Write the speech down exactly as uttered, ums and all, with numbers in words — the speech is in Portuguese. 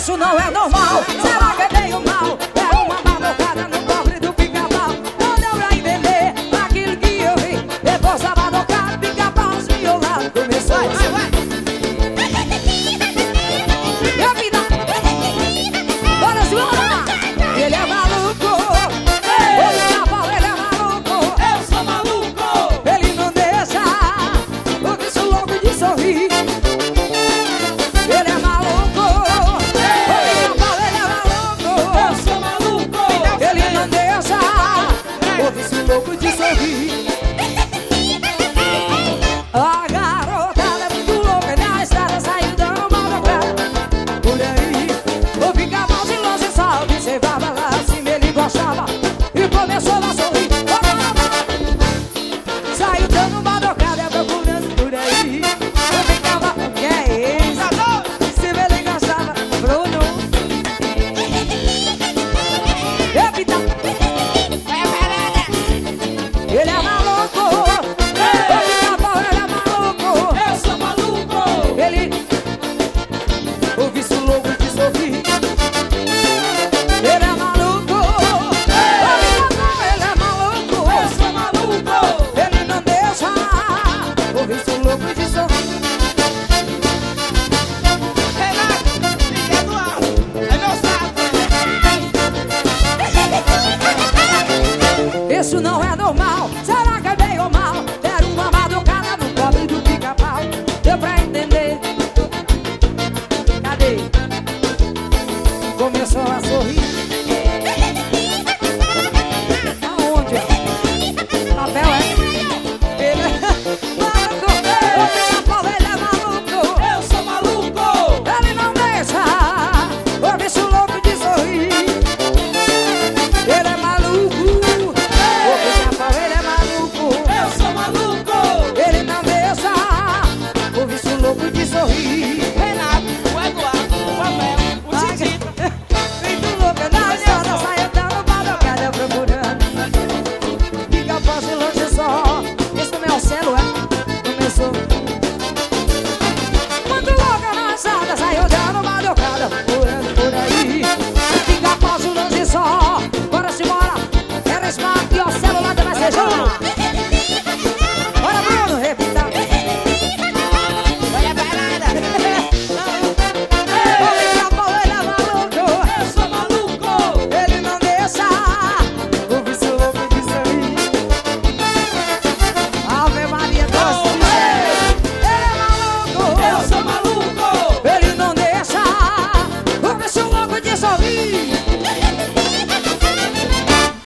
Isso não é normal, será que é bem ou mal? É uma batucada no pobre do pica-pau. Não deu pra entender aquilo que eu vi. Depois da batucada, pica-pau esmiolado. Começou a vai, vai. Minha vida. Bora, senhora. Ele é maluco. O pica-pau, ele é maluco. Eu sou maluco. Ele não deixa o bicho louco de sorrir. Ele é maluco. O pica-pau, ele é maluco. Eu sou maluco. Ele não deixa o bicho louco de sorrir. A garotada é muito louca, na estrada saiu dando uma bocada. Por aí, o pica-pau de longe só observava lá acima, ele gostava e começou a sorrir. Saiu dando uma bocada, procurando por aí. O pica-pau, que é esse? Se ele gostava, Bruno. Eita! Ele é maluco. O pica-pau, ele é maluco. Eu sou maluco. Ele o vício louco de sorrir. Ele é maluco. O pica-pau, ele é maluco. Eu sou maluco. Ele não deixa o vício louco de sorrir. Renato, fica do alto. É meu saco. Isso não é normal, será que é bem ou mal? Deram uma batucada no pobre do pica-pau. Deu pra entender. Cadê? Começou a